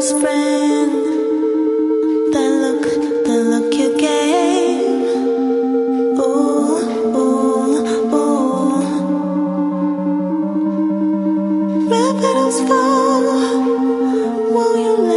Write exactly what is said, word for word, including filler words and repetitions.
close friend. That look, that look you gave. Ooh, ooh, ooh. Red petals fall. Will you